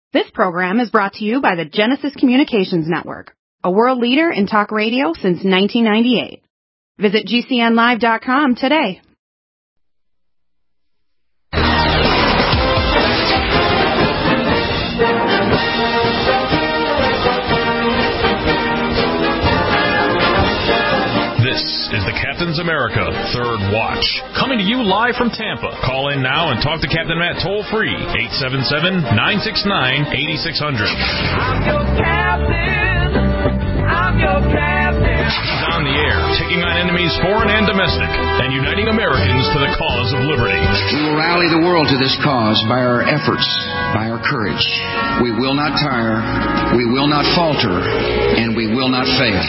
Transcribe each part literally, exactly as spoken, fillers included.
This program is brought to you by the Genesis Communications Network, a world leader in talk radio since nineteen ninety-eight. Visit G C N live dot com today. This is the Captain's America Third Watch, coming to you live from Tampa. Call in now and talk to Captain Matt toll-free, eight seven seven, nine six nine, eight six zero zero. I'm your captain. I'm your captain. He's on the air, taking on enemies foreign and domestic, and uniting Americans to the cause of liberty. We will rally the world to this cause by our efforts, by our courage. We will not tire, we will not falter, and we will not fail.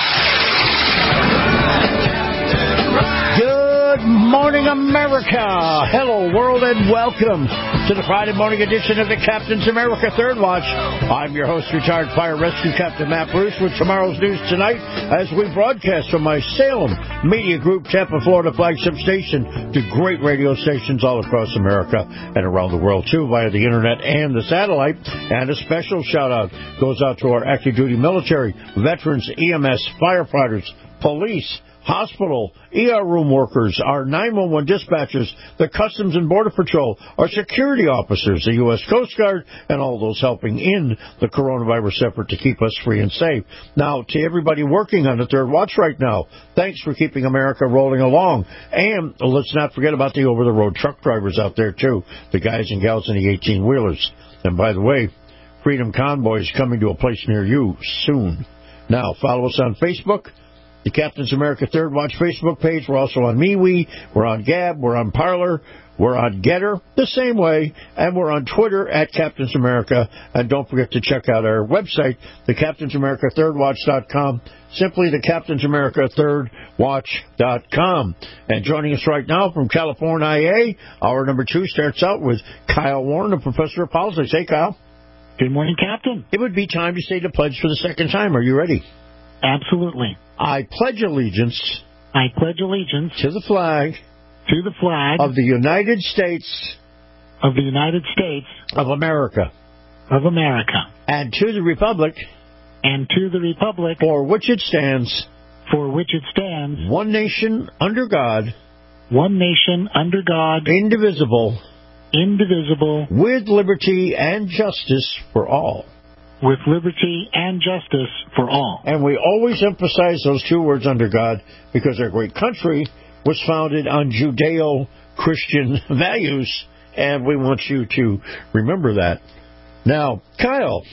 Good morning, America. Hello, world, and welcome to the Friday morning edition of the Captain's America Third Watch. I'm your host, retired fire rescue Captain Matt Bruce, with tomorrow's news tonight as we broadcast from my Salem Media Group, Tampa, Florida flagship station to great radio stations all across America and around the world, too, via the internet and the satellite. And a special shout-out goes out to our active duty military, veterans, E M S, firefighters, police, hospital, E R room workers, our nine one one dispatchers, the Customs and Border Patrol, our security officers, the U S Coast Guard, and all those helping in the coronavirus effort to keep us free and safe. Now, to everybody working on the Third Watch right now, thanks for keeping America rolling along. And let's not forget about the over-the-road truck drivers out there, too, the guys and gals in the eighteen-wheelers. And by the way, Freedom Convoy is coming to a place near you soon. Now, follow us on Facebook, the Captain's America Third Watch Facebook page. We're also on MeWe. We're on Gab. We're on Parler. We're on Getter the same way. And we're on Twitter at Captain's America. And don't forget to check out our website, the Captain's America Third Watch dot com. Simply the Captain's America Third Watch dot com. And joining us right now from California, I A, hour number two starts out with Kyle Warren, a professor of politics. Hey, Kyle. Good morning, Captain. It would be time to say the pledge for the second time. Are you ready? Absolutely. I pledge allegiance. I pledge allegiance to the flag. To the flag of the United States. Of the United States. Of America. Of America. And to the republic. And to the republic. For which it stands. For which it stands. One nation under God. One nation under God. Indivisible. Indivisible. With liberty and justice for all. With liberty and justice for all. And we always emphasize those two words, under God, because our great country was founded on Judeo-Christian values, and we want you to remember that. Now, Kyle,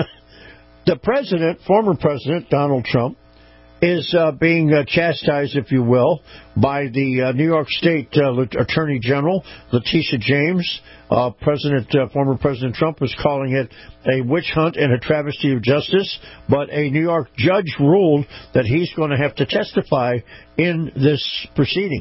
the president, former president, Donald Trump, is uh, being uh, chastised, if you will, by the uh, New York State uh, Attorney General, Letitia James. Uh, President, uh, former President Trump was calling it a witch hunt and a travesty of justice, but a New York judge ruled that he's going to have to testify in this proceeding.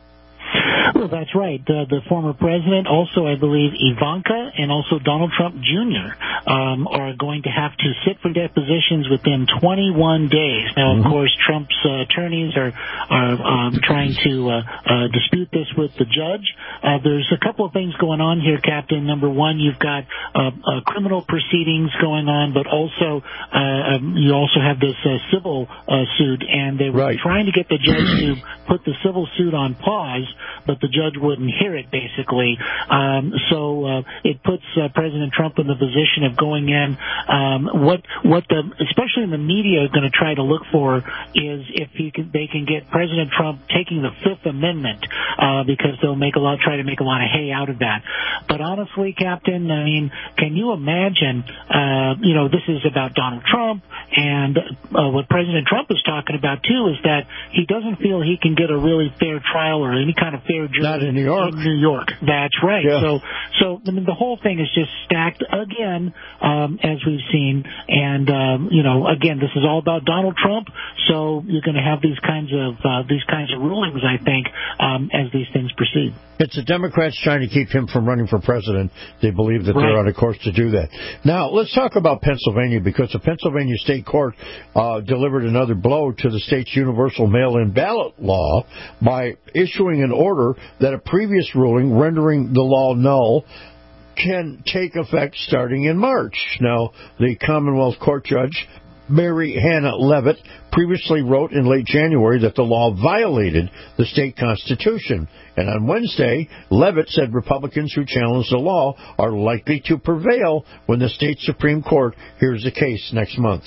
Well, that's right. Uh, the former president, also, I believe, Ivanka, and also Donald Trump Junior Um, are going to have to sit for depositions within twenty-one days. Now, of mm-hmm. course, Trump's uh, attorneys are are um, trying to uh, uh, dispute this with the judge. Uh, there's a couple of things going on here, Captain. Number one, you've got uh, uh, criminal proceedings going on, but also uh, um, you also have this uh, civil uh, suit, and they were right. trying to get the judge to put the civil suit on pause, but the judge wouldn't hear it, basically. Um, so uh, it puts uh, President Trump in the position of going in. Um, what what the, especially in the media, are going to try to look for is if he can, they can get President Trump taking the Fifth Amendment, uh, because they'll make a lot, try to make a lot of hay out of that. But honestly, Captain, I mean, can you imagine? Uh, you know, this is about Donald Trump, and uh, what President Trump is talking about too is that he doesn't feel he can get a really fair trial or any kind of fair jury. Not in New York. In New York. That's right. Yeah. So, so I mean, the whole thing is just stacked again, um, as we've seen. And, um, you know, again, this is all about Donald Trump. So you're going to have these kinds of, uh, these kinds of rulings, I think, um, as these things proceed. It's the Democrats trying to keep him from running for president. They believe that right. they're on a course to do that. Now, let's talk about Pennsylvania, because the Pennsylvania State Court uh, delivered another blow to the state's universal mail-in ballot law by issuing an order that a previous ruling rendering the law null can take effect starting in March. Now, the Commonwealth Court Judge Mary Hannah Leavitt previously wrote in late January that the law violated the state constitution. And on Wednesday, Leavitt said Republicans who challenge the law are likely to prevail when the state Supreme Court hears the case next month.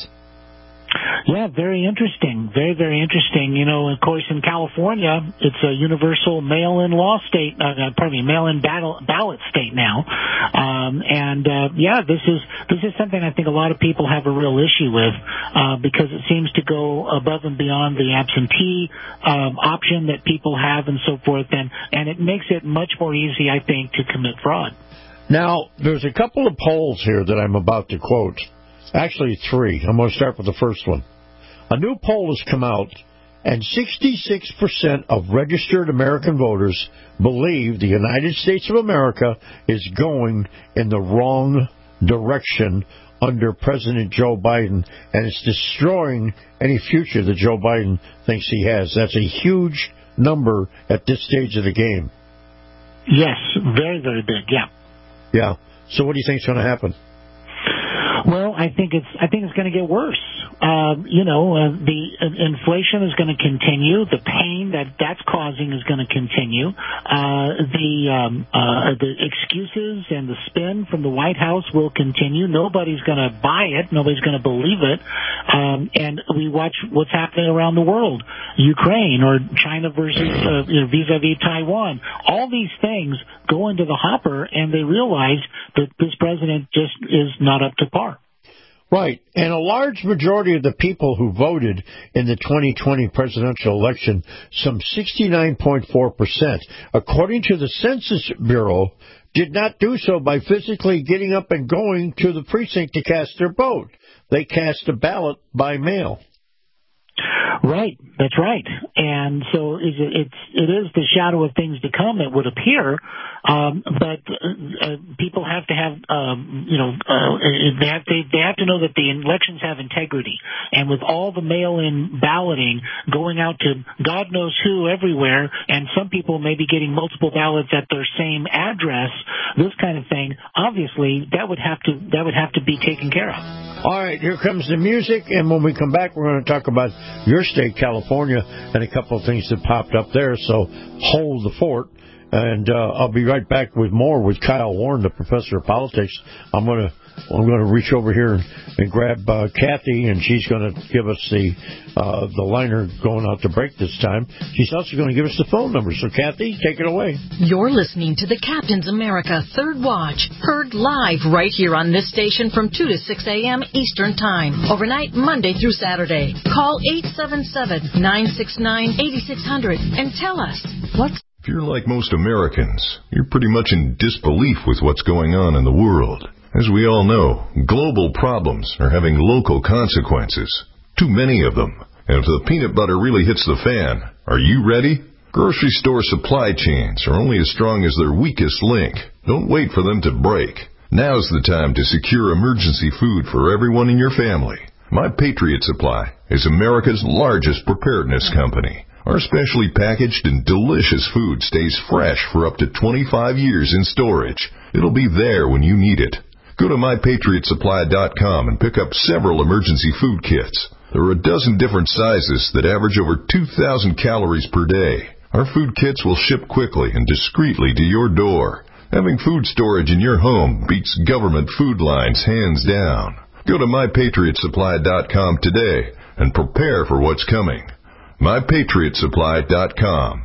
Yeah, very interesting. Very, very interesting. You know, of course, in California, it's a universal mail-in law state, uh, pardon me, mail-in battle, ballot state now. Um, and, uh, yeah, this is, this is something I think a lot of people have a real issue with, uh, because it seems to go above and beyond the absentee, um, option that people have and so forth. And, and it makes it much more easy, I think, to commit fraud. Now, there's a couple of polls here that I'm about to quote. Actually, three. I'm going to start with the first one. A new poll has come out, and sixty-six percent of registered American voters believe the United States of America is going in the wrong direction under President Joe Biden, and it's destroying any future that Joe Biden thinks he has. That's a huge number at this stage of the game. Yes, very, very big, yeah. Yeah. So what do you think is going to happen? Well, I think it's I think it's going to get worse. Um, you know, uh, the uh, inflation is going to continue. The pain that that's causing is going to continue. Uh, the um, uh, the excuses and the spin from the White House will continue. Nobody's going to buy it. Nobody's going to believe it. Um, and we watch what's happening around the world: Ukraine or China versus uh, you know, vis-a-vis Taiwan. All these things go into the hopper, and they realize that this president just is not up to par. Right, and a large majority of the people who voted in the twenty twenty presidential election, some sixty-nine point four percent, according to the Census Bureau, did not do so by physically getting up and going to the precinct to cast their vote. They cast a ballot by mail. Right, that's right. And so it's, it's, it is the shadow of things to come, it would appear. Um, but uh, people have to have, um, you know, uh, they have to, they have to know that the elections have integrity. And with all the mail-in balloting going out to God knows who everywhere, and some people may be getting multiple ballots at their same address, this kind of thing, obviously that would have to that would have to be taken care of. All right, here comes the music, and when we come back, we're going to talk about your state, California, and a couple of things that popped up there. So hold the fort. And uh, I'll be right back with more with Kyle Warren, the professor of politics. I'm going to I'm going to reach over here and, and grab uh, Kathy, and she's going to give us the uh, the liner going out to break this time. She's also going to give us the phone number. So, Kathy, take it away. You're listening to the Captain's America Third Watch, heard live right here on this station from two to six a.m. Eastern Time, overnight Monday through Saturday. Call eight seven seven, nine six nine, eight six zero zero and tell us what's... If you're like most Americans, you're pretty much in disbelief with what's going on in the world. As we all know, global problems are having local consequences. Too many of them. And if the peanut butter really hits the fan, are you ready? Grocery store supply chains are only as strong as their weakest link. Don't wait for them to break. Now's the time to secure emergency food for everyone in your family. My Patriot Supply is America's largest preparedness company. Our specially packaged and delicious food stays fresh for up to twenty-five years in storage. It'll be there when you need it. Go to my patriot supply dot com and pick up several emergency food kits. There are a dozen different sizes that average over two thousand calories per day. Our food kits will ship quickly and discreetly to your door. Having food storage in your home beats government food lines hands down. Go to my patriot supply dot com today and prepare for what's coming. my patriot supply dot com.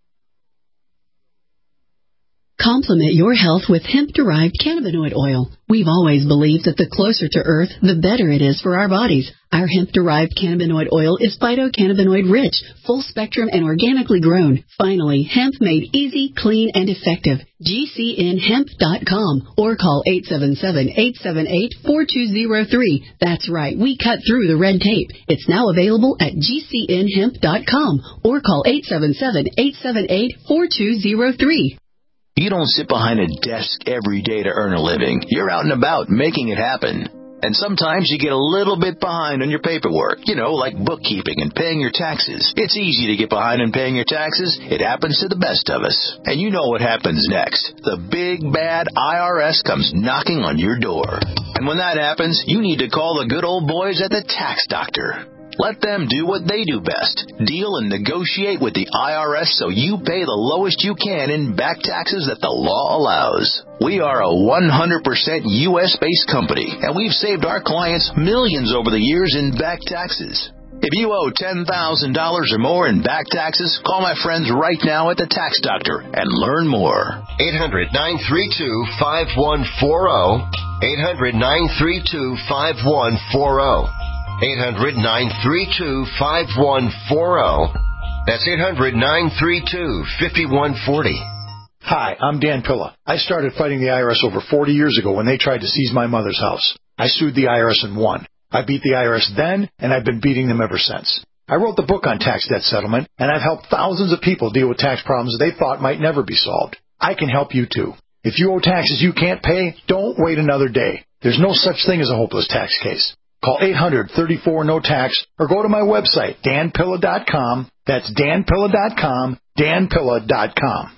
Complement your health with hemp-derived cannabinoid oil. We've always believed that the closer to Earth, the better it is for our bodies. Our hemp-derived cannabinoid oil is phytocannabinoid-rich, full-spectrum, and organically grown. Finally, hemp made easy, clean, and effective. G C N hemp dot com or call eight seven seven, eight seven eight, four two zero three. That's right, we cut through the red tape. It's now available at G C N hemp dot com or call eight seven seven, eight seven eight, four two zero three. You don't sit behind a desk every day to earn a living. You're out and about making it happen. And sometimes you get a little bit behind on your paperwork, you know, like bookkeeping and paying your taxes. It's easy to get behind on paying your taxes. It happens to the best of us. And you know what happens next. The big, bad I R S comes knocking on your door. And when that happens, you need to call the good old boys at the Tax Doctor. Let them do what they do best. Deal and negotiate with the I R S so you pay the lowest you can in back taxes that the law allows. We are a one hundred percent U S-based company, and we've saved our clients millions over the years in back taxes. If you owe ten thousand dollars or more in back taxes, call my friends right now at the Tax Doctor and learn more. eight hundred, nine three two, five one four zero. eight hundred, nine three two, five one four zero. eight hundred, nine three two, five one four zero. That's eight hundred, nine three two, five one four zero. Hi, I'm Dan Pilla. I started fighting the I R S over forty years ago when they tried to seize my mother's house. I sued the I R S and won. I beat the I R S then, and I've been beating them ever since. I wrote the book on tax debt settlement, and I've helped thousands of people deal with tax problems they thought might never be solved. I can help you, too. If you owe taxes you can't pay, don't wait another day. There's no such thing as a hopeless tax case. Call eight hundred, thirty-four, no tax or go to my website, dan pilla dot com. That's dan pilla dot com, dan pilla dot com.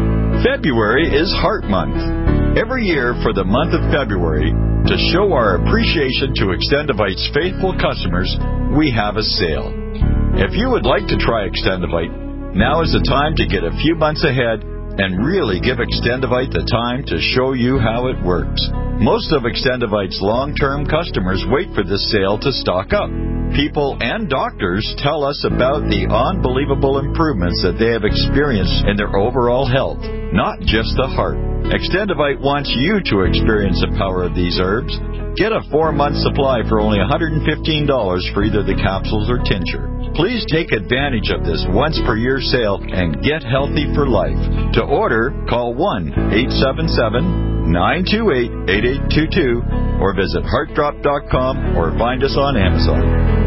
February is Heart Month. Every year for the month of February, to show our appreciation to Extendivite's faithful customers, we have a sale. If you would like to try Extendivite, now is the time to get a few months ahead and really give Extendivite the time to show you how it works. Most of Extendivite's long-term customers wait for this sale to stock up. People and doctors tell us about the unbelievable improvements that they have experienced in their overall health, not just the heart. Extendivite wants you to experience the power of these herbs. Get a four-month supply for only one hundred fifteen dollars for either the capsules or tincture. Please take advantage of this once-per-year sale and get healthy for life. To order, call one eight seven seven, nine two eight, eight eight two two or visit heart drop dot com or find us on Amazon.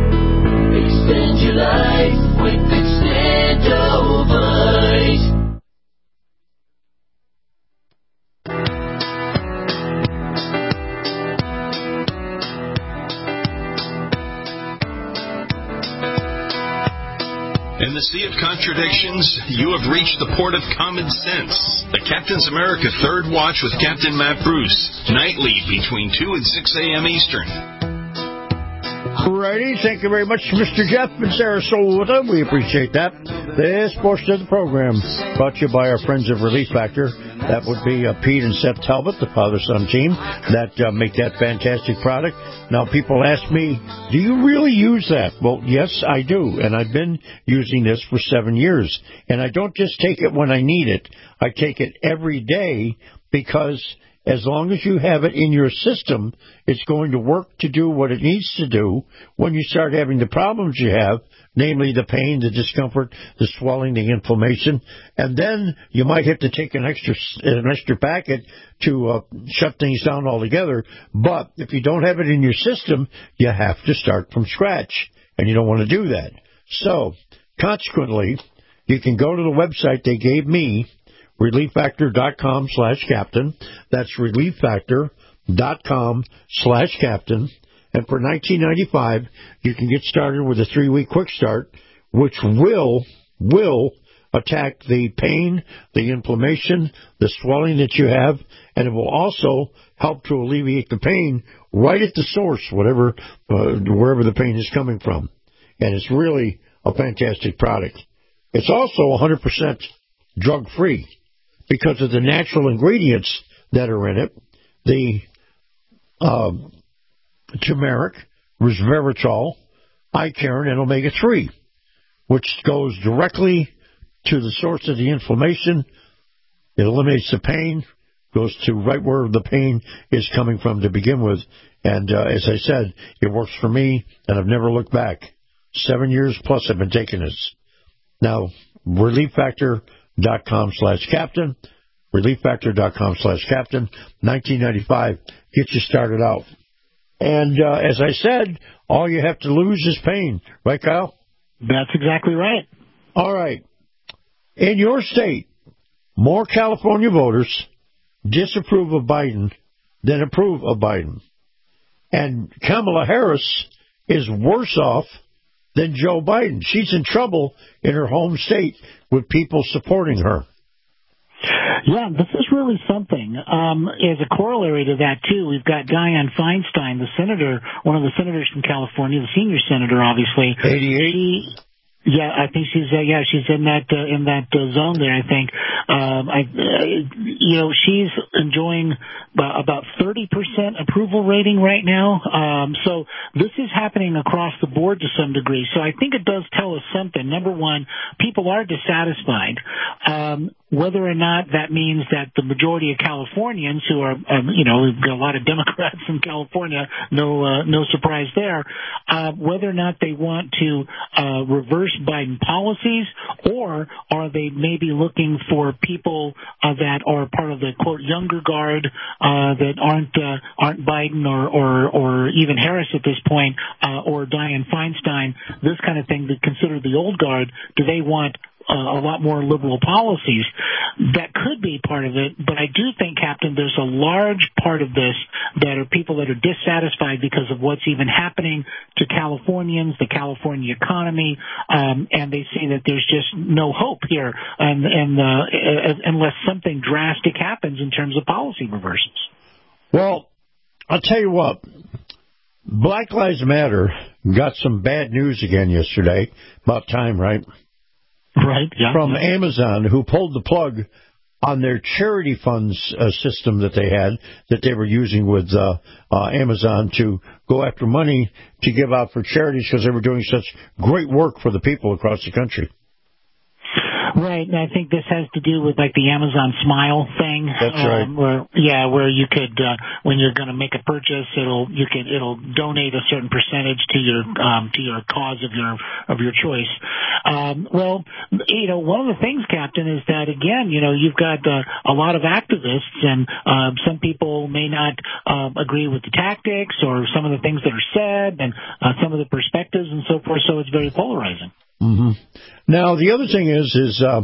Extend your life with Extendovite. In the sea of contradictions, you have reached the port of common sense. The Captain's America Third Watch with Captain Matt Bruce, nightly between two and six a.m. Eastern. Righty, thank you very much, Mister Jeff in Sarasota. We appreciate that. This portion of the program brought to you by our friends of Relief Factor. That would be uh, Pete and Seth Talbot, the father-son team, that uh, make that fantastic product. Now, people ask me, do you really use that? Well, yes, I do, and I've been using this for seven years. And I don't just take it when I need it. I take it every day because as long as you have it in your system, it's going to work to do what it needs to do when you start having the problems you have, namely the pain, the discomfort, the swelling, the inflammation. And then you might have to take an extra an extra packet to uh, shut things down altogether. But if you don't have it in your system, you have to start from scratch, and you don't want to do that. So, consequently, you can go to the website they gave me, relief factor dot com slash captain. That's relief factor dot com slash captain. And for nineteen ninety-five dollars, you can get started with a three-week quick start, which will, will attack the pain, the inflammation, the swelling that you have, and it will also help to alleviate the pain right at the source, whatever, uh, wherever the pain is coming from. And it's really a fantastic product. It's also one hundred percent drug-free because of the natural ingredients that are in it. The uh, turmeric, resveratrol, icaron, and omega three, which goes directly to the source of the inflammation. It eliminates the pain, goes to right where the pain is coming from to begin with. And uh, as I said, it works for me, and I've never looked back. Seven years plus I've been taking this. Now, relief factor dot com slash captain, relief factor dot com slash captain, nineteen ninety-five, get you started out. And uh, as I said, all you have to lose is pain. Right, Kyle? That's exactly right. All right. In your state, more California voters disapprove of Biden than approve of Biden. And Kamala Harris is worse off than Joe Biden. She's in trouble in her home state with people supporting her. Yeah, this is really something. Um, as a corollary to that, too, we've got Dianne Feinstein, the senator, one of the senators from California, the senior senator, obviously. eighty-eight She, yeah, I think she's uh, yeah she's in that uh, in that uh, zone there. I think um, I uh, you know she's enjoying about thirty percent approval rating right now. Um, so this is happening across the board to some degree. So I think it does tell us something. Number one, people are dissatisfied. Um, Whether or not that means that the majority of Californians who are, um, you know, we've got a lot of Democrats in California, no, uh, no surprise there, uh, whether or not they want to, uh, reverse Biden policies, or are they maybe looking for people, uh, that are part of the quote younger guard, uh, that aren't, uh, aren't Biden or, or, or even Harris at this point, uh, or Dianne Feinstein, this kind of thing, that consider the old guard. Do they want Uh, a lot more liberal policies? That could be part of it, but I do think, Captain, there's a large part of this that are people that are dissatisfied because of what's even happening to Californians, the California economy, um, and they see that there's just no hope here, and, and uh, unless something drastic happens in terms of policy reversals. Well, I'll tell you what, Black Lives Matter got some bad news again yesterday. About time, right? Right, yeah. From yeah. Amazon, who pulled the plug on their charity funds uh, system that they had, that they were using with uh, uh, Amazon to go after money to give out for charities because they were doing such great work for the people across the country. Right, and I think this has to do with like the Amazon Smile thing. That's um, right. Where yeah, where you could uh, when you're going to make a purchase, it'll you can it'll donate a certain percentage to your um, to your cause of your of your choice. Um, well, you know, one of the things, Captain, is that again, you know, you've got uh, a lot of activists, and uh, some people may not uh, agree with the tactics or some of the things that are said, and uh, some of the perspectives and so forth. So it's very polarizing. Mm-hmm. Now, the other thing is, is uh,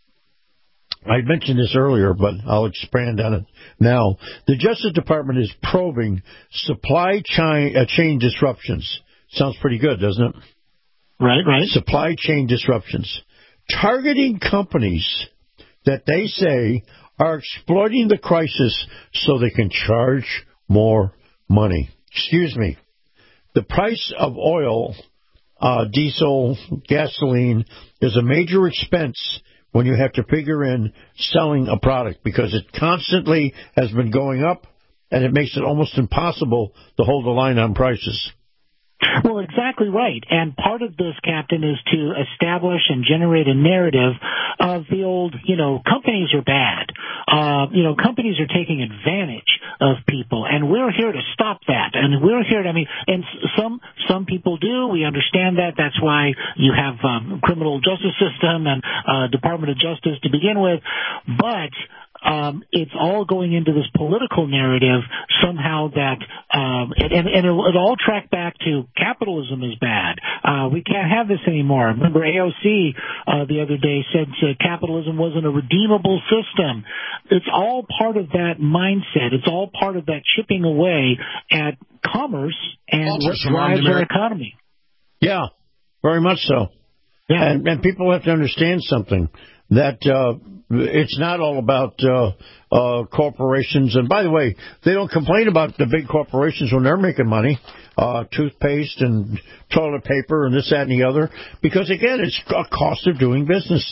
I mentioned this earlier, but I'll expand on it now. The Justice Department is probing supply chain, uh, chain disruptions. Sounds pretty good, doesn't it? Right, right. Supply chain disruptions. Targeting companies that they say are exploiting the crisis so they can charge more money. Excuse me. The price of oil, Uh, diesel, gasoline is a major expense when you have to figure in selling a product because it constantly has been going up, and it makes it almost impossible to hold the line on prices. Well, exactly right. And part of this, Captain, is to establish and generate a narrative of the old, you know, companies are bad. Uh, you know, companies are taking advantage of people, and we're here to stop that. And we're here to, I mean, and some some people do. We understand that. That's why you have um, criminal justice system and uh, Department of Justice to begin with. But Um, it's all going into this political narrative somehow that, um, and, and, and it'll, it'll all track back to capitalism is bad. Uh, we can't have this anymore. Remember A O C, uh, the other day said uh, capitalism wasn't a redeemable system. It's all part of that mindset. It's all part of that chipping away at commerce and what drives our economy. Yeah, very much so. Yeah. And, and people have to understand something. That uh, it's not all about uh, uh, corporations. And by the way, they don't complain about the big corporations when they're making money, uh, toothpaste and toilet paper and this, that, and the other, because, again, it's a cost of doing business.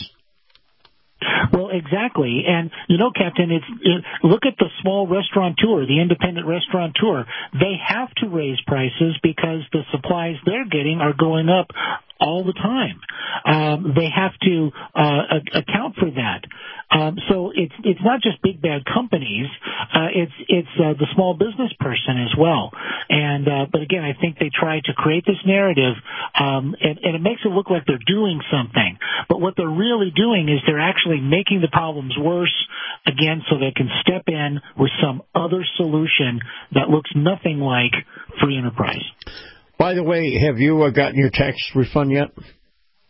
Well, exactly. And, you know, Captain, it's it, look at the small restaurateur, the independent restaurateur. They have to raise prices because the supplies they're getting are going up all the time. Um, they have to uh, account for that. Um, so it's it's not just big bad companies. Uh, it's it's uh, the small business person as well. And uh, but again, I think they try to create this narrative, um, and, and it makes it look like they're doing something. But what they're really doing is they're actually making the problems worse again, so they can step in with some other solution that looks nothing like free enterprise. By the way, have you uh, gotten your tax refund yet?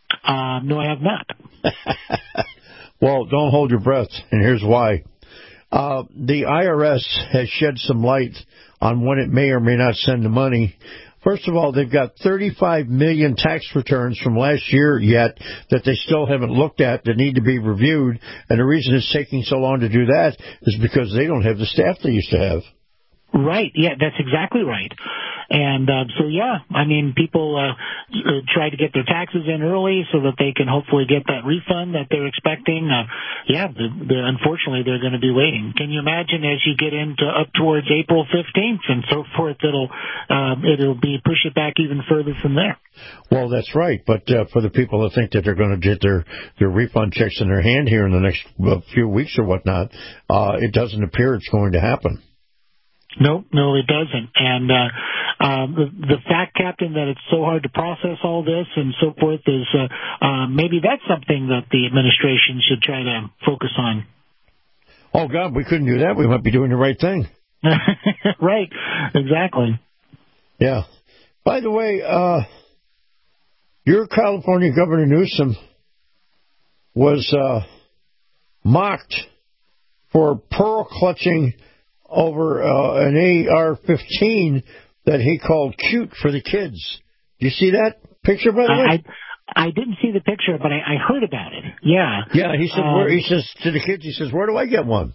Uh, no, I have not. Well, don't hold your breath, and here's why. Uh, the I R S has shed some light on when it may or may not send the money. First of all, they've got thirty-five million tax returns from last year yet that they still haven't looked at that need to be reviewed. And the reason it's taking so long to do that is because they don't have the staff they used to have. Right. Yeah, that's exactly right. And uh, so, yeah, I mean, people uh, try to get their taxes in early so that they can hopefully get that refund that they're expecting. Uh, yeah, the, the, unfortunately, they're going to be waiting. Can you imagine as you get into up towards April fifteenth and so forth, it'll uh, it'll be push it back even further from there. Well, that's right. But uh, for the people that think that they're going to get their, their refund checks in their hand here in the next uh, few weeks or whatnot, uh, it doesn't appear it's going to happen. No, no, it doesn't. And uh, uh, the, the fact, Captain, that it's so hard to process all this and so forth is uh, uh, maybe that's something that the administration should try to focus on. Oh, God, we couldn't do that. We might be doing the right thing. Right, exactly. Yeah. By the way, uh, your California Governor Newsom was uh, mocked for pearl clutching over uh, an A R fifteen that he called cute for the kids. Do you see that picture, by the way? I, I didn't see the picture, but I, I heard about it. Yeah. Yeah, he said. Um, where, he says to the kids, he says, "Where do I get one?"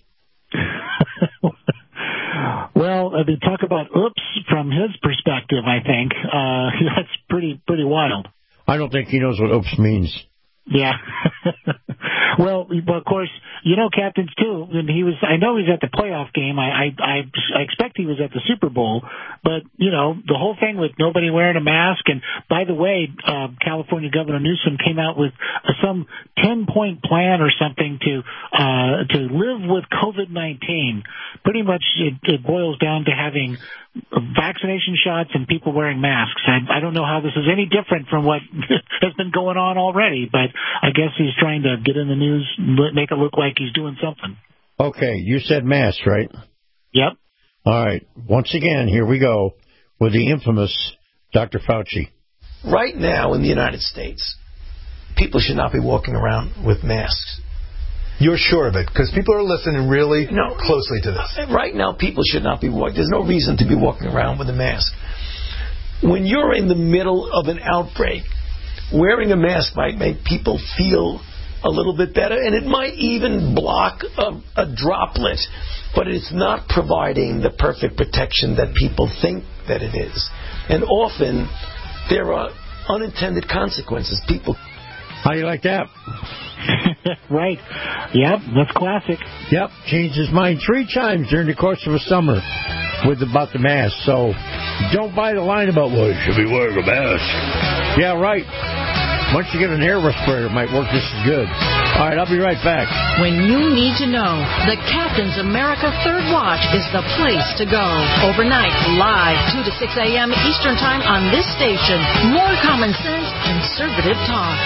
Well, I mean, talk about oops from his perspective. I think uh, that's pretty pretty wild. I don't think he knows what oops means. Yeah. Well, but of course, you know, captains too. And he was. I know he's at the playoff game. I, I, I, I expect he was at the Super Bowl. But you know, the whole thing with nobody wearing a mask. And by the way, uh, California Governor Newsom came out with uh, some ten-point plan or something to uh, to live with COVID nineteen. Pretty much, it, it boils down to having vaccination shots and people wearing masks. I, I don't know how this is any different from what has been going on already, but I guess he's trying to get in the news, make it look like he's doing something. Okay, you said masks, right? Yep. All right. Once again, here we go with the infamous Doctor Fauci. Right now in the United States, people should not be walking around with masks. You're sure of it? Because people are listening really no, closely to this. Right now, people should not be walking. There's no reason to be walking around with a mask. When you're in the middle of an outbreak, wearing a mask might make people feel a little bit better, and it might even block a, a droplet, but it's not providing the perfect protection that people think that it is. And often, there are unintended consequences. People. How do you like that? Right. Yep, that's classic. Yep, changed his mind three times during the course of a summer with about the mask. So don't buy the line about, well, you should be wearing a mask. Yeah, right. Once you get an air respirator, it might work just as good. All right, I'll be right back. When you need to know, the Captain's America Third Watch is the place to go. Overnight, live, two to six a.m. Eastern Time on this station. More common sense, conservative talk.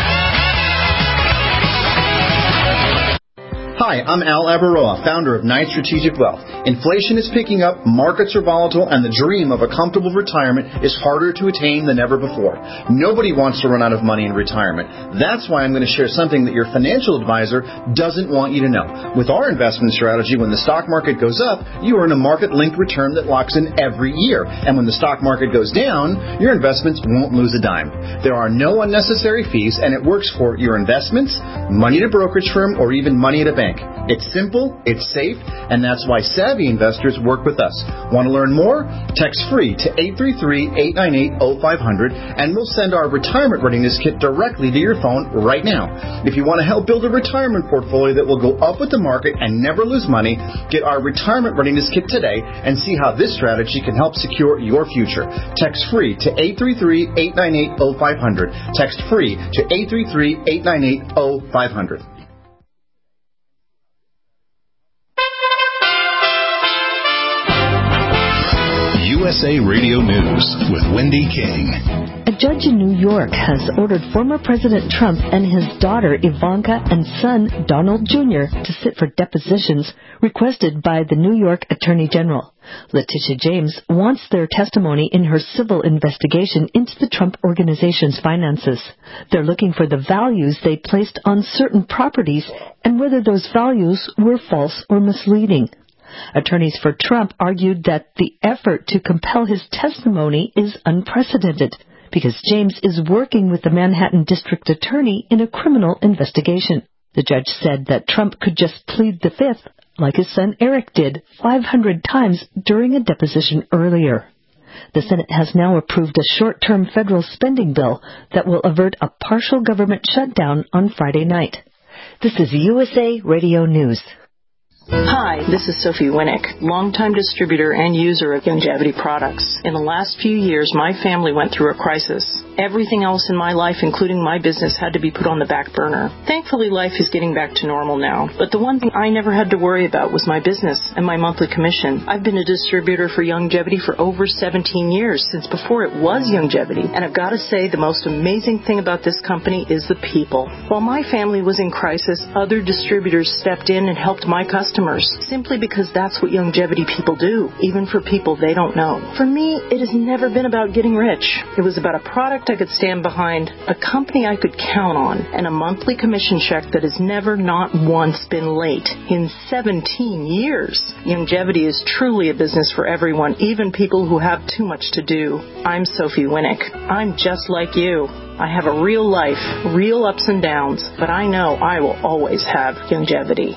Hi, I'm Al Abaroa, founder of Knight Strategic Wealth. Inflation is picking up, markets are volatile, and the dream of a comfortable retirement is harder to attain than ever before. Nobody wants to run out of money in retirement. That's why I'm going to share something that your financial advisor doesn't want you to know. With our investment strategy, when the stock market goes up, you earn a market-linked return that locks in every year. And when the stock market goes down, your investments won't lose a dime. There are no unnecessary fees, and it works for your investments, money at a brokerage firm, or even money at a bank. It's simple, it's safe, and that's why savvy investors work with us. Want to learn more? Text free to eight three three, eight nine eight, zero five zero zero, and we'll send our retirement readiness kit directly to your phone right now. If you want to help build a retirement portfolio that will go up with the market and never lose money, get our retirement readiness kit today and see how this strategy can help secure your future. Text free to eight three three, eight nine eight, zero five zero zero. Text free to eight three three, eight nine eight, zero five zero zero. U S A Radio News with Wendy King. A judge in New York has ordered former President Trump and his daughter Ivanka and son Donald Junior to sit for depositions requested by the New York Attorney General. Letitia James wants their testimony in her civil investigation into the Trump Organization's finances. They're looking for the values they placed on certain properties and whether those values were false or misleading. Attorneys for Trump argued that the effort to compel his testimony is unprecedented because James is working with the Manhattan District Attorney in a criminal investigation. The judge said that Trump could just plead the fifth, like his son Eric did five hundred times during a deposition earlier. The Senate has now approved a short-term federal spending bill that will avert a partial government shutdown on Friday night. This is U S A Radio News. Hi, this is Sophie Winnick, longtime distributor and user of Youngevity products. In the last few years, my family went through a crisis. Everything else in my life, including my business, had to be put on the back burner. Thankfully, life is getting back to normal now. But the one thing I never had to worry about was my business and my monthly commission. I've been a distributor for Youngevity for over seventeen years, since before it was Youngevity. And I've got to say, the most amazing thing about this company is the people. While my family was in crisis, other distributors stepped in and helped my customers, simply because that's what Youngevity people do, even for people they don't know. For me, it has never been about getting rich. It was about a product I could stand behind, a company I could count on, and a monthly commission check that has never, not once, been late in seventeen years. Youngevity is truly a business for everyone, even people who have too much to do. I'm Sophie Winnick. I'm just like you. I have a real life, real ups and downs, but I know I will always have Youngevity.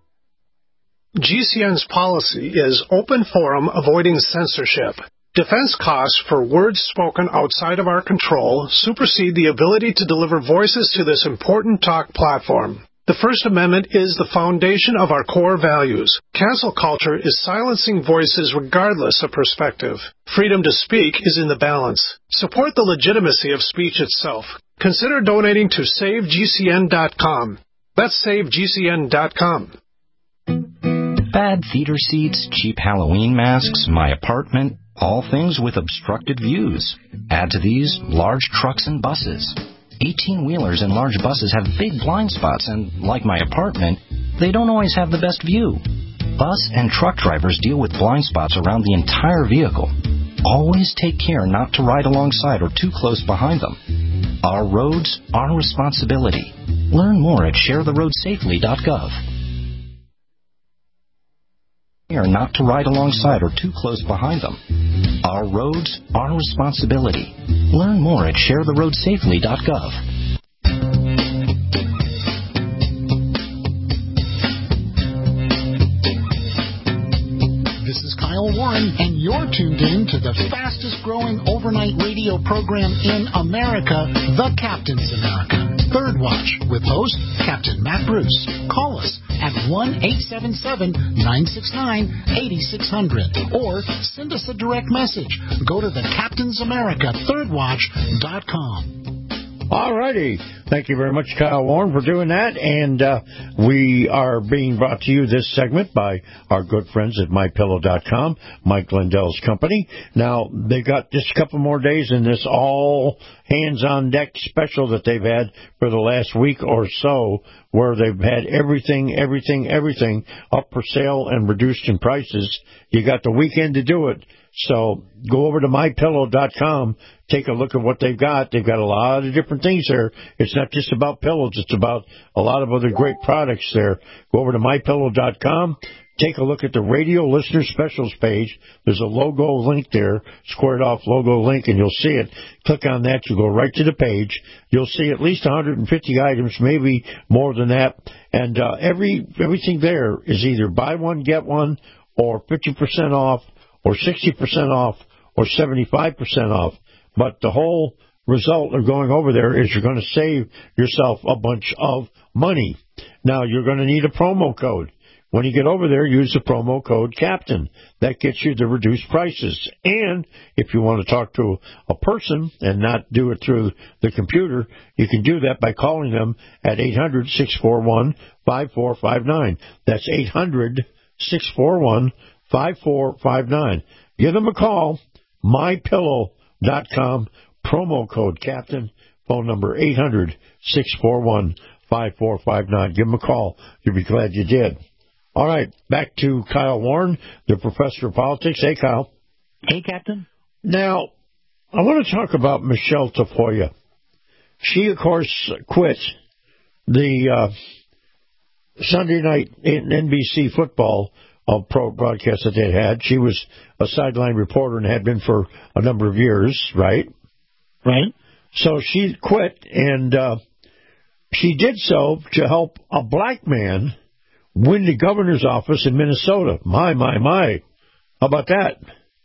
G C N's policy is open forum, avoiding censorship. Defense costs for words spoken outside of our control supersede the ability to deliver voices to this important talk platform. The First Amendment is the foundation of our core values. Cancel culture is silencing voices regardless of perspective. Freedom to speak is in the balance. Support the legitimacy of speech itself. Consider donating to save G C N dot com. That's save G C N dot com. Bad theater seats, cheap Halloween masks, my apartment, all things with obstructed views. Add to these large trucks and buses. eighteen-wheelers and large buses have big blind spots, and like my apartment, they don't always have the best view. Bus and truck drivers deal with blind spots around the entire vehicle. Always take care not to ride alongside or too close behind them. Our roads, our responsibility. Learn more at share the road safely dot gov. Not to ride alongside or too close behind them. Our roads, our responsibility. Learn more at share the road safely dot gov. This is Kyle Warren, and you're tuned in to the fastest growing overnight radio program in America, The Captain's America. Third Watch with host Captain Matt Bruce. Call us at one eight seven seven, nine six nine, eight six zero zero or send us a direct message. Go to the captains america third watch dot com. All righty. Thank you very much, Kyle Warren, for doing that. And uh, we are being brought to you this segment by our good friends at my pillow dot com, Mike Lindell's company. Now, they've got just a couple more days in this all-hands-on-deck special that they've had for the last week or so, where they've had everything, everything, everything up for sale and reduced in prices. You got the weekend to do it. So go over to my pillow dot com, take a look at what they've got. They've got a lot of different things there. It's not just about pillows. It's about a lot of other great products there. Go over to my pillow dot com. Take a look at the radio listener specials page. There's a logo link there, squared off logo link, and you'll see it. Click on that. You'll go right to the page. You'll see at least one hundred fifty items, maybe more than that. And uh, every everything there is either buy one, get one, or fifty percent off, or sixty percent off, or seventy-five percent off. But the whole result of going over there is you're going to save yourself a bunch of money. Now, you're going to need a promo code. When you get over there, use the promo code CAPTAIN. That gets you the reduced prices. And if you want to talk to a person and not do it through the computer, you can do that by calling them at eight hundred, six four one, five four five nine. That's eight hundred, six four one, five four five nine. Give them a call. my pillow dot com, promo code Captain, phone number eight hundred, six four one, five four five nine. Give them a call. You'll be glad you did. All right, back to Kyle Warren, the professor of politics. Hey, Kyle. Hey, Captain. Now, I want to talk about Michelle Tafoya. She, of course, quit the uh, Sunday night N B C football uh, pro broadcast that they had. She was a sideline reporter and had been for a number of years, right? Right. So she quit, and uh, she did so to help a black man win the governor's office in Minnesota. My, my, my. How about that?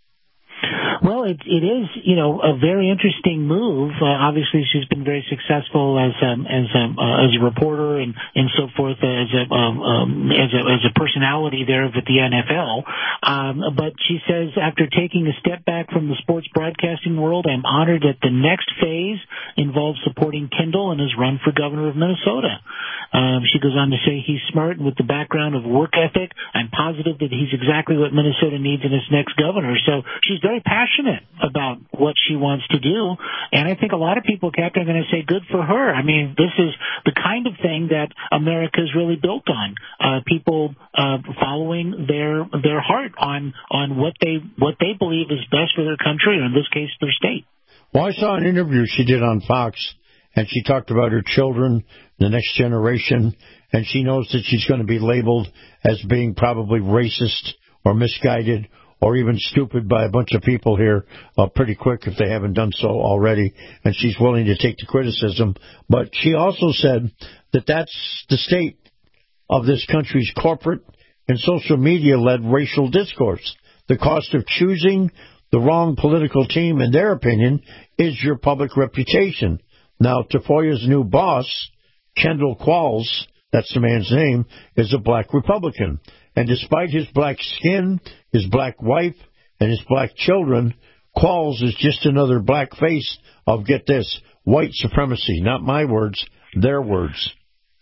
Well, it it is, you know, a very interesting move. Uh, obviously, she's been very successful as um, as um, uh, as a reporter and, and so forth, uh, as a um, um, as a as a personality there with the N F L. Um, but she says, after taking a step back from the sports broadcasting world, I'm honored that the next phase involves supporting Kendall and his run for governor of Minnesota. Um, she goes on to say he's smart and with the background of work ethic. I'm positive that he's exactly what Minnesota needs in its next governor. So she's very passionate about what she wants to do. And I think a lot of people, Captain, are going to say good for her. I mean, this is the kind of thing that America is really built on. Uh, people uh, following their their heart on on what they what they believe is best for their country, or in this case, their state. Well, I saw an interview she did on Fox, and she talked about her children, the next generation, and she knows that she's going to be labeled as being probably racist or misguided or even stupid by a bunch of people here uh, pretty quick if they haven't done so already, and she's willing to take the criticism. But she also said that that's the state of this country's corporate and social media-led racial discourse. The cost of choosing the wrong political team, in their opinion, is your public reputation. Now, Tafoya's new boss, Kendall Qualls, that's the man's name, is a black Republican. And despite his black skin, his black wife, and his black children, Qualls is just another black face of, get this, white supremacy. Not my words, their words.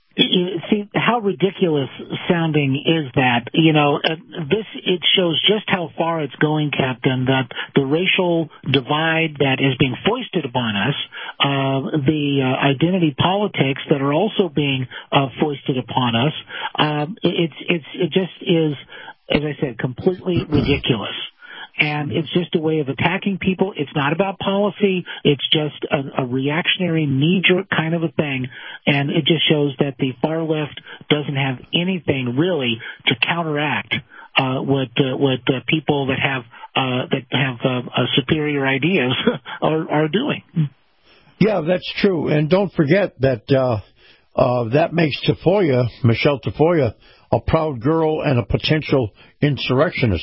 See, how ridiculous sounding is that? You know, uh, this, it shows just how far it's going, Captain, that the racial divide that is being foisted upon us, uh, the uh, identity politics that are also being uh, foisted upon us, um, it's, it's, it just is, as I said, completely ridiculous. And it's just a way of attacking people. It's not about policy. It's just a, a reactionary, knee-jerk kind of a thing. And it just shows that the far left doesn't have anything really to counteract uh, what uh, what uh, people that have uh, that have uh, uh, superior ideas are, are doing. Yeah, that's true. And don't forget that uh, uh, that makes Tafoya, Michelle Tafoya, a proud girl and a potential insurrectionist.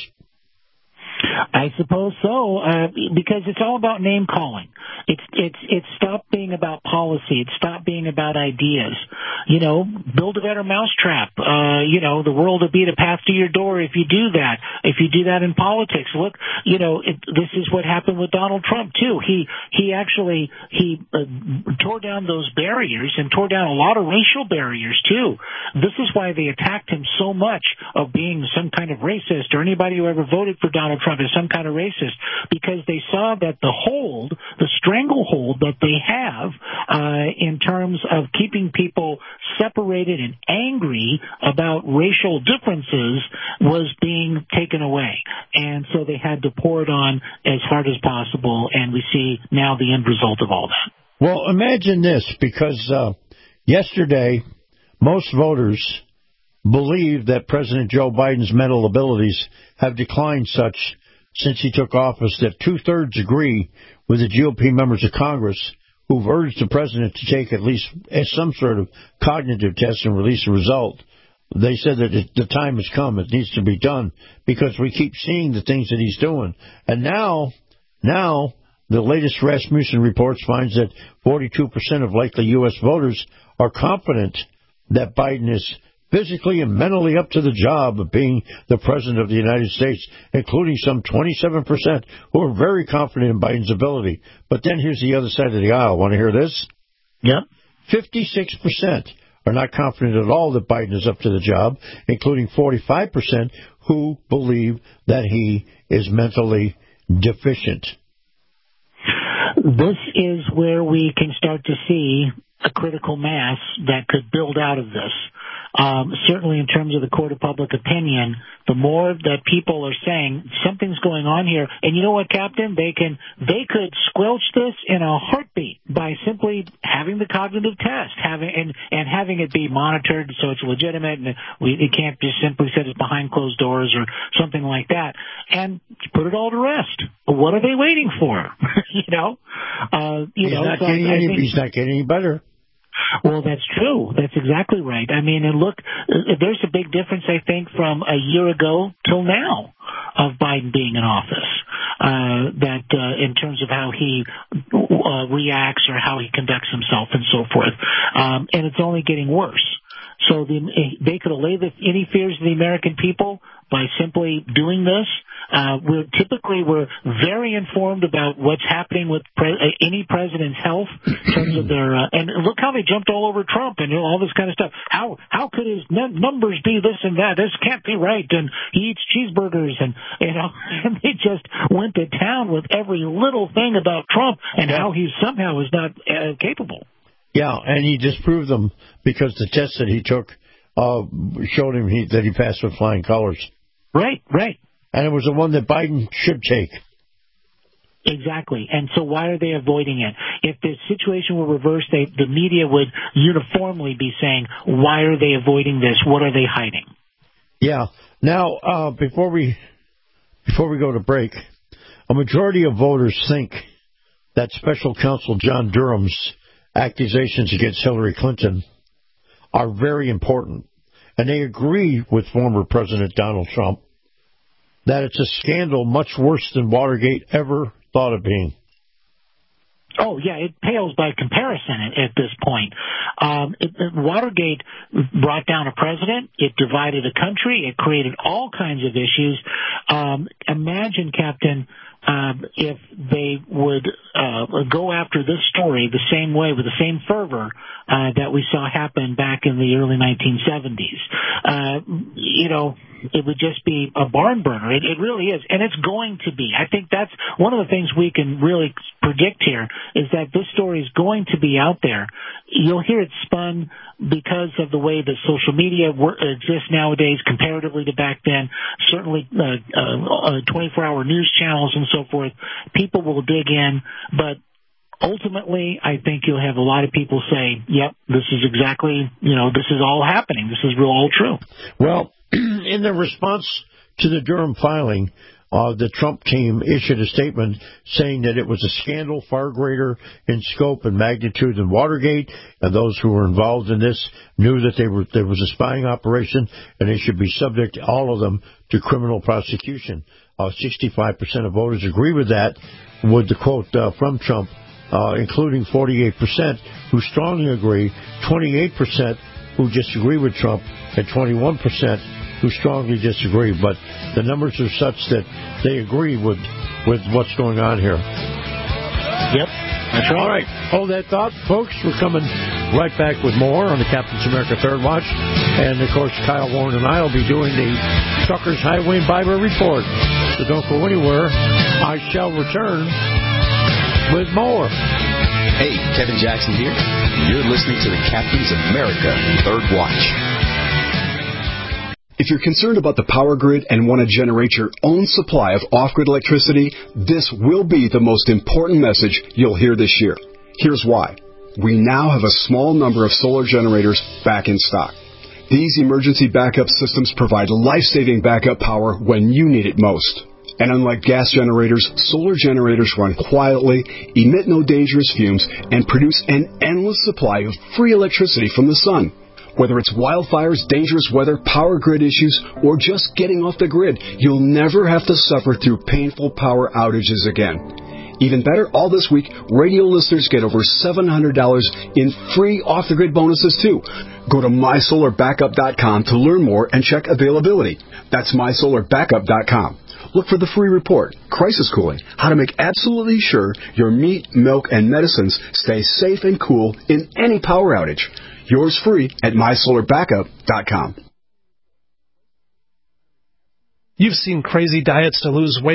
I suppose so, uh, because it's all about name calling. It's it's it's stopped being about policy. It's stopped being about ideas. You know, build a better mousetrap. Uh, you know, the world will beat a path to your door if you do that. If you do that in politics, look, you know, it, this is what happened with Donald Trump too. He he actually he uh, tore down those barriers and tore down a lot of racial barriers too. This is why they attacked him so much of being some kind of racist, or anybody who ever voted for Donald Trump is some kind of racist, because they saw that the hold, the stranglehold that they have uh, in terms of keeping people separated and angry about racial differences was being taken away. And so they had to pour it on as hard as possible, and we see now the end result of all that. Well, imagine this, because uh, yesterday most voters believe that President Joe Biden's mental abilities have declined such since he took office that two-thirds agree with the G O P members of Congress who've urged the president to take at least some sort of cognitive test and release a result. They said that it, the time has come. It needs to be done because we keep seeing the things that he's doing. And now, now the latest Rasmussen reports finds that forty-two percent of likely U S voters are confident that Biden is physically and mentally up to the job of being the president of the United States, including some twenty-seven percent who are very confident in Biden's ability. But then here's the other side of the aisle. Want to hear this? Yep. fifty-six percent are not confident at all that Biden is up to the job, including forty-five percent who believe that he is mentally deficient. this is where we can start to see a critical mass that could build out of this. Um, certainly in terms of the court of public opinion, the more that people are saying something's going on here, and you know what, Captain, they can they could squelch this in a heartbeat by simply having the cognitive test, having and and having it be monitored so it's legitimate, and we it can't just simply say it's behind closed doors or something like that, and put it all to rest. What are they waiting for? you know, uh, you he's know, not so getting I, I any, think, he's not getting any better. Well, that's true. That's exactly right. I mean, and look, there's a big difference, I think, from a year ago till now of Biden being in office, uh, that uh, in terms of how he uh, reacts or how he conducts himself and so forth. Um, and it's only getting worse. So the, they could allay the, any fears of the American people by simply doing this. Uh, we're typically we're very informed about what's happening with pre- any president's health in terms of their uh, and look how they jumped all over Trump and you know, all this kind of stuff. How how could his n- numbers be this and that? This can't be right. And he eats cheeseburgers and you know and they just went to town with every little thing about Trump and how he somehow is not uh, capable. Yeah, and he disproved them because the test that he took uh, showed him he, that he passed with flying colors. Right, right. And it was the one that Biden should take. Exactly. And so why are they avoiding it? If the situation were reversed, they, the media would uniformly be saying, why are they avoiding this? What are they hiding? Yeah. Now, uh, before we before we go to break, a majority of voters think that Special Counsel John Durham's accusations against Hillary Clinton are very important. And they agree with former President Donald Trump that it's a scandal much worse than Watergate ever thought of being. Oh, yeah, it pales by comparison at, at this point. Um, it, it, Watergate brought down a president. It divided a country. It created all kinds of issues. Um, imagine, Captain, um, if they would uh, go after this story the same way, with the same fervor uh, that we saw happen back in the early nineteen seventies. Uh, you know, it would just be a barn burner. It, it really is. And it's going to be. I think that's one of the things we can really predict here is that this story is going to be out there. You'll hear it spun because of the way that social media wor- exists nowadays comparatively to back then. Certainly uh, uh, twenty-four hour news channels and so forth. People will dig in, but ultimately, I think you'll have a lot of people say, yep, this is exactly, you know, this is all happening. This is real all true. Well, in the response to the Durham filing, uh, the Trump team issued a statement saying that it was a scandal far greater in scope and magnitude than Watergate, and those who were involved in this knew that they were there was a spying operation, and they should be subject, all of them, to criminal prosecution. Uh, sixty-five percent of voters agree with that, with the quote uh, from Trump, uh, including forty-eight percent who strongly agree, twenty-eight percent who disagree with Trump, and twenty-one percent who strongly disagree. But the numbers are such that they agree with with what's going on here. Yep. That's right. All right. Hold that thought, folks. We're coming right back with more on the Captain's America Third Watch. And, of course, Kyle Warren and I will be doing the Truckers Highway and Byway Report. So don't go anywhere. I shall return with more. Hey, Kevin Jackson here. You're listening to the Captain's America Third Watch. If you're concerned about the power grid and want to generate your own supply of off-grid electricity, this will be the most important message you'll hear this year. Here's why. We now have a small number of solar generators back in stock. These emergency backup systems provide life-saving backup power when you need it most. And unlike gas generators, solar generators run quietly, emit no dangerous fumes, and produce an endless supply of free electricity from the sun. Whether it's wildfires, dangerous weather, power grid issues, or just getting off the grid, you'll never have to suffer through painful power outages again. Even better, all this week, radio listeners get over seven hundred dollars in free off-the-grid bonuses, too. Go to my solar backup dot com to learn more and check availability. That's my solar backup dot com. Look for the free report, Crisis Cooling, how to make absolutely sure your meat, milk, and medicines stay safe and cool in any power outage. Yours free at my solar backup dot com. You've seen crazy diets to lose weight,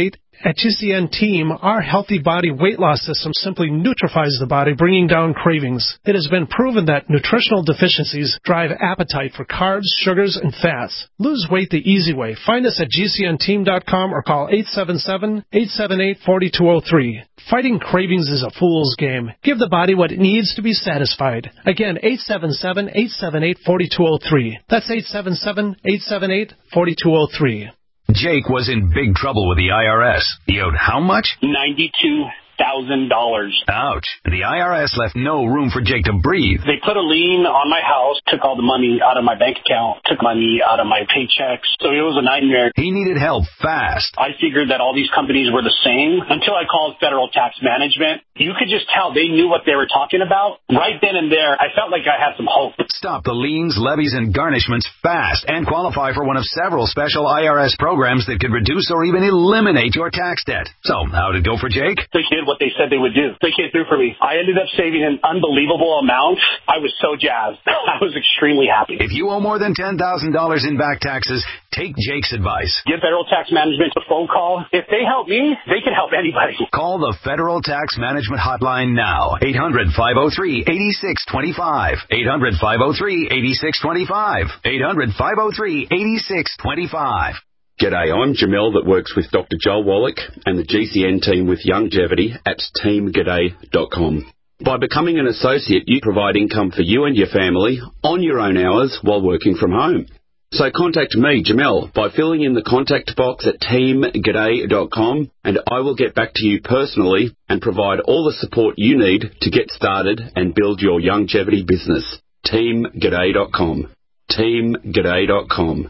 At G C N Team, our healthy body weight loss system simply neutralizes the body, bringing down cravings. It has been proven that nutritional deficiencies drive appetite for carbs, sugars, and fats. Lose weight the easy way. Find us at G C N team dot com or call eight seven seven, eight seven eight, four two zero three. Fighting cravings is a fool's game. Give the body what it needs to be satisfied. Again, eight seven seven, eight seven eight, four two zero three. That's eight seven seven, eight seven eight, four two zero three. Jake was in big trouble with the I R S. He owed how much? ninety-two thousand dollars. Ouch. The I R S left no room for Jake to breathe. They put a lien on my house, took all the money out of my bank account, took money out of my paychecks. So it was a nightmare. He needed help fast. I figured that all these companies were the same until I called Federal Tax Management. You could just tell they knew what they were talking about. Right then and there, I felt like I had some hope. Stop the liens, levies, and garnishments fast and qualify for one of several special I R S programs that could reduce or even eliminate your tax debt. So, how'd it go for Jake? They did what they said they would do. They came through for me. I ended up saving an unbelievable amount. I was so jazzed. I was extremely happy. If you owe more than ten thousand dollars in back taxes, take Jake's advice. Give Federal Tax Management a phone call. If they help me, they can help anybody. Call the Federal Tax Management Hotline now. eight hundred, five oh three, eight six two five. eight hundred, five oh three, eight six two five. eight hundred, five oh three, eight six two five. G'day, I'm Jamel that works with Doctor Joel Wallach and the G C N team with Longevity at team g'day dot com. By becoming an associate, you provide income for you and your family on your own hours while working from home. So contact me, Jamel, by filling in the contact box at team g'day dot com, and I will get back to you personally and provide all the support you need to get started and build your longevity business. team g'day dot com. team g'day dot com.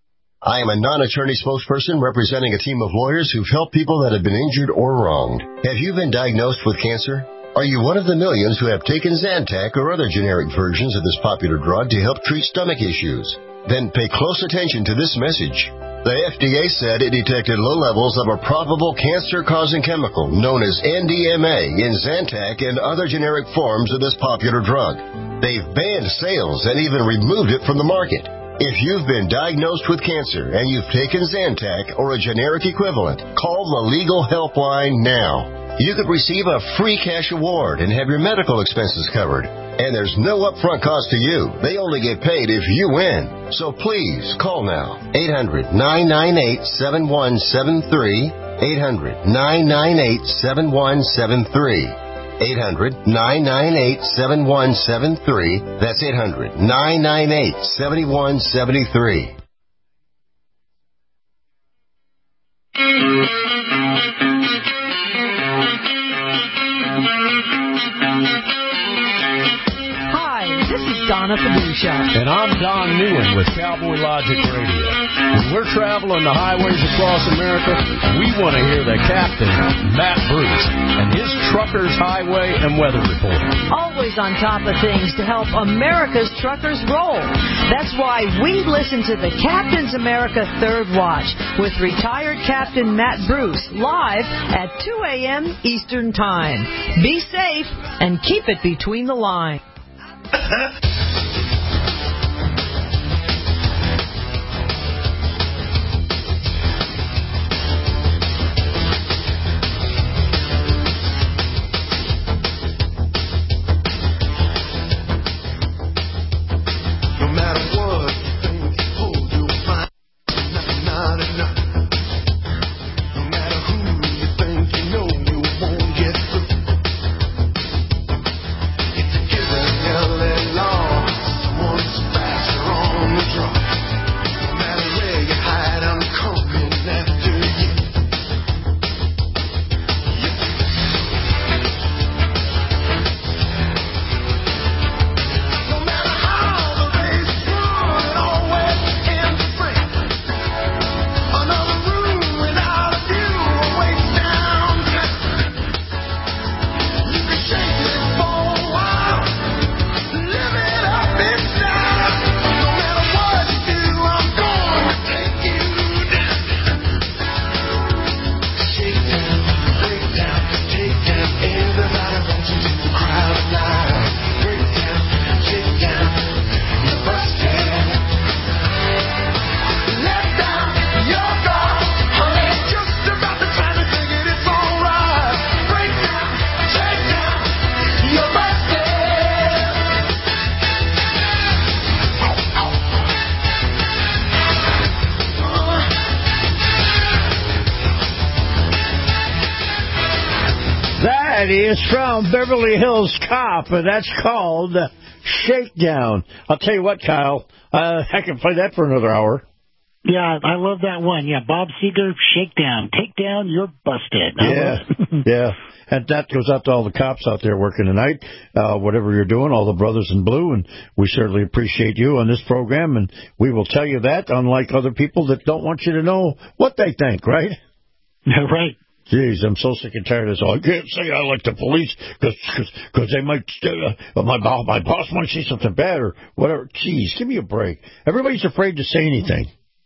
I am a non-attorney spokesperson representing a team of lawyers who've helped people that have been injured or wronged. Have you been diagnosed with cancer? Are you one of the millions who have taken Zantac or other generic versions of this popular drug to help treat stomach issues? Then pay close attention to this message. The F D A said it detected low levels of a probable cancer-causing chemical known as N D M A in Zantac and other generic forms of this popular drug. They've banned sales and even removed it from the market. If you've been diagnosed with cancer and you've taken Zantac or a generic equivalent, call the Legal Helpline now. You could receive a free cash award and have your medical expenses covered. And there's no upfront cost to you. They only get paid if you win. So please, call now. eight hundred, nine nine eight, seven one seven three. eight hundred, nine nine eight, seven one seven three. eight hundred, nine nine eight, seven one seven three. That's eight hundred, nine nine eight, seven one seven three. Donna Fabusha. And I'm Don Newen with Cowboy Logic Radio. When we're traveling the highways across America, we want to hear the captain, Matt Bruce, and his Truckers Highway and Weather Report. Always on top of things to help America's truckers roll. That's why we listen to the Captain's America Third Watch with retired Captain Matt Bruce live at two a.m. Eastern Time. Be safe and keep it between the lines. Long That is from Beverly Hills Cop, and that's called Shakedown. I'll tell you what, Kyle, uh, I can play that for another hour. Yeah, I love that one. Yeah, Bob Seger, Shakedown. Take down, you're busted. Yeah, yeah. And that goes out to all the cops out there working tonight, uh, whatever you're doing, all the brothers in blue, and we certainly appreciate you on this program, and we will tell you that, unlike other people that don't want you to know what they think, right? Right. Jeez, I'm so sick and tired of this. I can't say I like the police because they might, uh, my, my boss might say something bad or whatever. Jeez, give me a break. Everybody's afraid to say anything.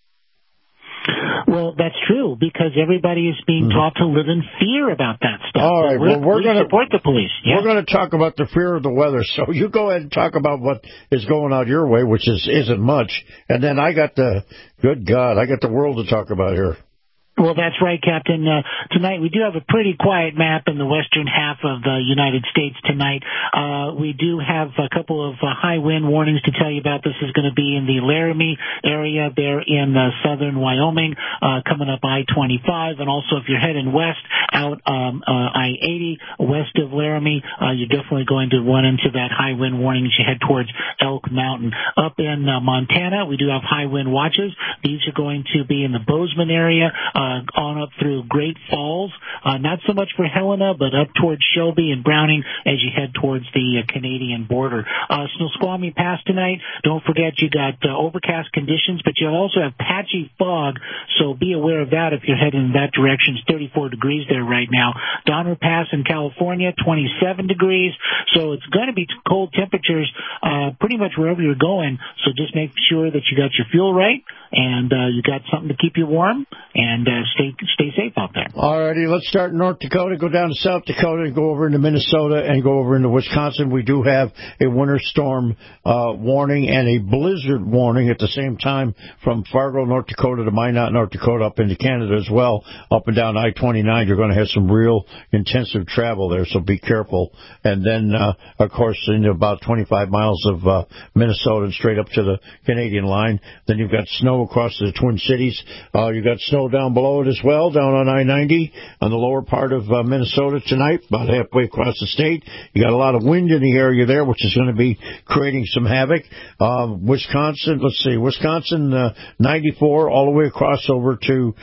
Well, that's true, because everybody is being mm-hmm. taught to live in fear about that stuff. All right, we're, well, we're we going to support the police. Yeah. We're going to talk about the fear of the weather. So you go ahead and talk about what is going out your way, which is isn't much, and then I got the good God, I got the world to talk about here. Well, that's right, Captain. Uh, tonight we do have a pretty quiet map in the western half of the United States tonight. Uh, we do have a couple of uh, high wind warnings to tell you about. This is going to be in the Laramie area there in uh, southern Wyoming, uh, coming up I twenty-five. And also if you're heading west out um, uh, I eighty west of Laramie, uh, you're definitely going to run into that high wind warning as you head towards Elk Mountain. Up in uh, Montana, we do have high wind watches. These are going to be in the Bozeman area, uh, on up through Great Falls, uh, not so much for Helena, but up towards Shelby and Browning as you head towards the uh, Canadian border. Uh, Snoqualmie Pass tonight. Don't forget you got uh, overcast conditions, but you also have patchy fog, so be aware of that if you're heading in that direction. It's thirty-four degrees there right now. Donner Pass in California, twenty-seven degrees, so it's going to be cold temperatures uh, pretty much wherever you're going, so just make sure that you got your fuel right and uh, you got something to keep you warm, and uh, stay stay safe out there. All righty, let's start in North Dakota, go down to South Dakota, and go over into Minnesota, and go over into Wisconsin. We do have a winter storm uh, warning and a blizzard warning at the same time from Fargo, North Dakota to Minot, North Dakota, up into Canada as well. Up and down I twenty-nine, you're going to have some real intensive travel there, so be careful. And then, uh, of course, in about twenty-five miles of uh, Minnesota and straight up to the Canadian line. Then you've got snow across the Twin Cities. Uh, you've got snow down below it as well, down on I ninety on the lower part of uh, Minnesota tonight, about halfway across the state. You got a lot of wind in the area there, which is going to be creating some havoc. Uh, Wisconsin, let's see, Wisconsin uh, ninety-four all the way across over to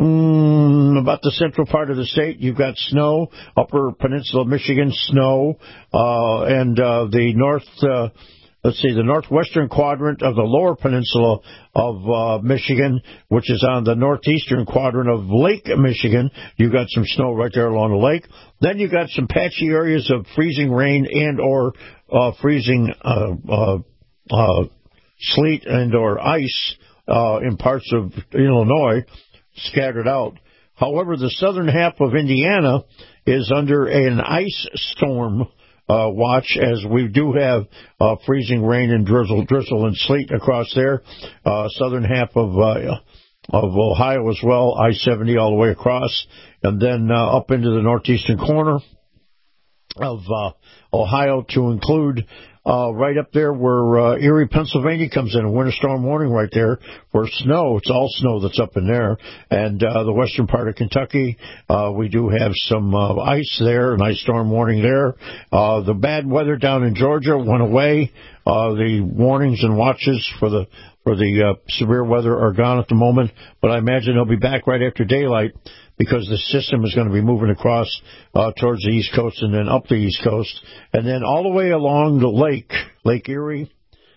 um, about the central part of the state. You've got snow, upper peninsula of Michigan, snow, uh, and uh, the north... Uh, Let's see, the northwestern quadrant of the lower peninsula of uh, Michigan, which is on the northeastern quadrant of Lake Michigan. You've got some snow right there along the lake. Then you've got some patchy areas of freezing rain and or uh, freezing uh, uh, uh, sleet and or ice uh, in parts of Illinois scattered out. However, the southern half of Indiana is under an ice storm Uh, watch, as we do have uh, freezing rain and drizzle, drizzle and sleet across there. Uh, southern half of uh, of Ohio as well, I seventy all the way across, and then uh, up into the northeastern corner of uh, Ohio to include uh, right up there where uh, Erie, Pennsylvania comes in, a winter storm warning right there for snow. It's all snow that's up in there. And uh, the western part of Kentucky, uh, we do have some uh, ice there, an ice storm warning there. Uh, the bad weather down in Georgia went away. Uh, the warnings and watches for the for the uh, severe weather are gone at the moment, but I imagine they'll be back right after daylight, because the system is going to be moving across uh, towards the East Coast and then up the East Coast. And then all the way along the lake, Lake Erie,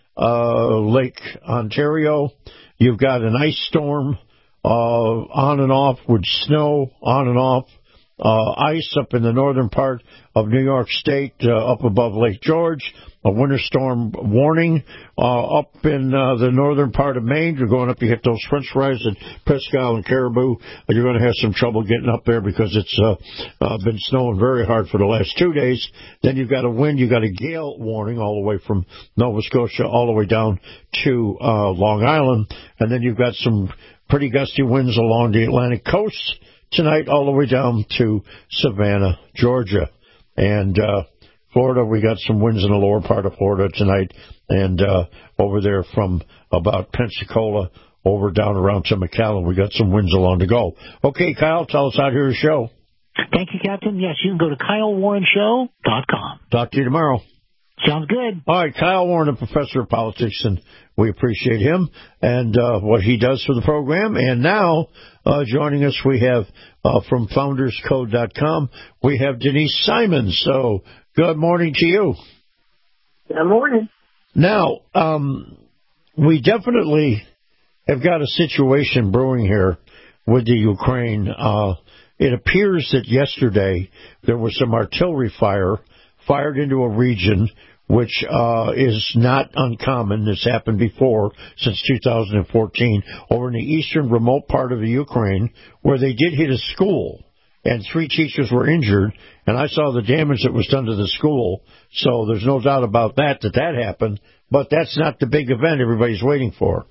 uh, Lake Ontario, you've got an ice storm uh, on and off with snow on and off. Uh, ice up in the northern part of New York State, uh, up above Lake George. A winter storm warning uh, up in uh, the northern part of Maine. You're going up, you hit those French fries at Presque Isle and Caribou. You're going to have some trouble getting up there because it's uh, uh, been snowing very hard for the last two days. Then you've got a wind, you've got a gale warning all the way from Nova Scotia all the way down to uh, Long Island. And then you've got some pretty gusty winds along the Atlantic coast tonight all the way down to Savannah, Georgia. And uh, Florida, we got some winds in the lower part of Florida tonight, and uh, over there from about Pensacola over down around to McAllen, we got some winds along to go. Okay, Kyle, tell us out here your show. Thank you, Captain. Yes, you can go to Kyle Warren Show dot com. Talk to you tomorrow. Sounds good. All right, Kyle Warren, a professor of politics, and we appreciate him and uh, what he does for the program. And now, uh, joining us, we have uh, from Founders Code dot com, we have Denise Simons. So, good morning to you. Good morning. Now, um, we definitely have got a situation brewing here with the Ukraine. Uh, it appears that yesterday there was some artillery fire fired into a region which uh, is not uncommon. This happened before, since two thousand fourteen, over in the eastern remote part of the Ukraine, where they did hit a school, and three teachers were injured, and I saw the damage that was done to the school, so there's no doubt about that, that that happened, but that's not the big event everybody's waiting for.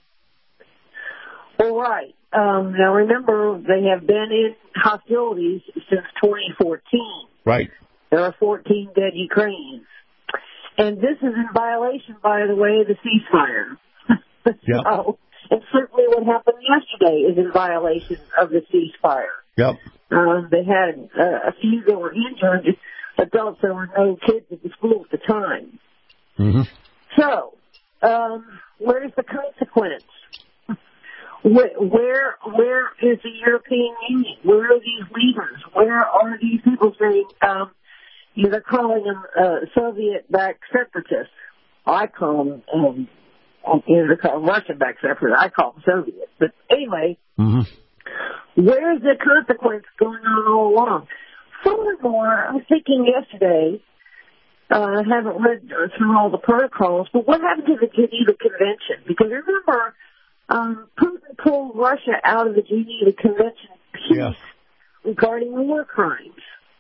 Well, right. Um, now, remember, they have been in hostilities since twenty fourteen. Right. There are fourteen dead Ukrainians. And this is in violation, by the way, of the ceasefire. Yep. So, and certainly what happened yesterday is in violation of the ceasefire. Yep. Um, they had uh, a few that were injured, adults. There were no kids at the school at the time. Mm-hmm. So, um, where's the consequence? Where, where, where is the European Union? Where are these leaders? Where are these people saying, um, you know, they're calling them uh, Soviet-backed separatists. I call them, um, you know, they're called Russian-backed separatists. I call them Soviet. But anyway, mm-hmm. where's the consequence going on all along? Furthermore, I was thinking yesterday, uh, I haven't read through all the protocols, but what happened to the Geneva Convention? Because remember, um, Putin pulled Russia out of the Geneva Convention piece yeah. regarding war crimes.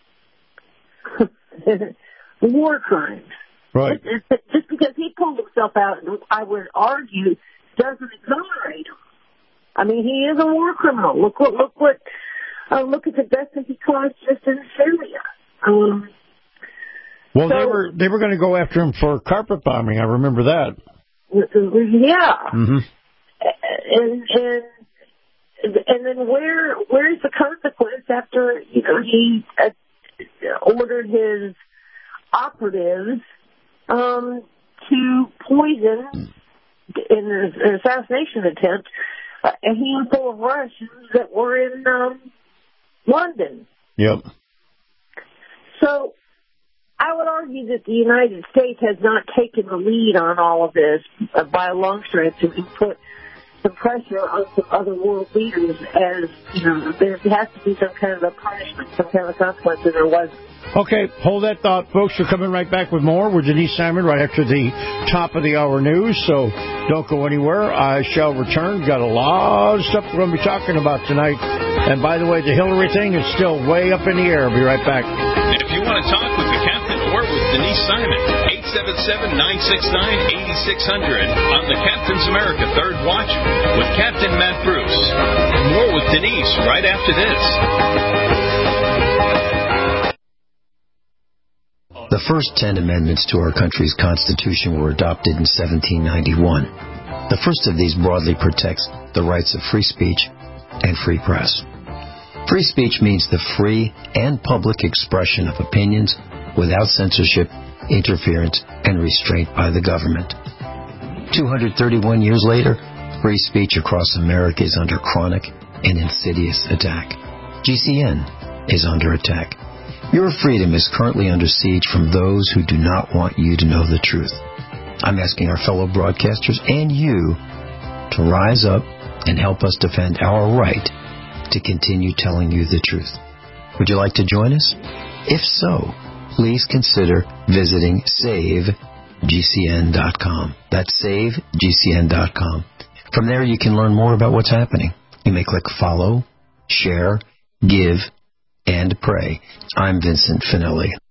War crimes. Right. Just because he pulled himself out, I would argue, doesn't exonerate him. I mean, he is a war criminal. Look what, look what, uh, look at the deaths that he caused just in Syria. Um, well, so, they were they were going to go after him for carpet bombing. I remember that. Yeah. Mm-hmm. And and and then where where's the consequence after you know he uh, ordered his operatives um, to poison in an assassination attempt uh, a handful of Russians that were in um, London. Yep. So I would argue that the United States has not taken the lead on all of this uh, by a long stretch and put some pressure on some other world leaders as, you know, there has to be some kind of a punishment, some kind of consequence, and there wasn't. Okay, hold that thought, folks. We're coming right back with more with Denise Simon right after the top of the hour news, so don't go anywhere. I shall return. Got a lot of stuff we're going to be talking about tonight. And by the way, the Hillary thing is still way up in the air. I'll be right back. If you want to talk with the captain or with Denise Simon, eight seven seven, nine six nine, eight six zero zero on the Captain's America Third Watch with Captain Matt Bruce. More with Denise right after this. The first ten amendments to our country's Constitution were adopted in seventeen ninety-one. The first of these broadly protects the rights of free speech and free press. Free speech means the free and public expression of opinions without censorship, interference, and restraint by the government. two hundred thirty-one years later, free speech across America is under chronic and insidious attack. G C N is under attack. Your freedom is currently under siege from those who do not want you to know the truth. I'm asking our fellow broadcasters and you to rise up and help us defend our right to continue telling you the truth. Would you like to join us? If so, please consider visiting save G C N dot com. That's save G C N dot com. From there, you can learn more about what's happening. You may click follow, share, give, and pray. I'm Vincent Finelli.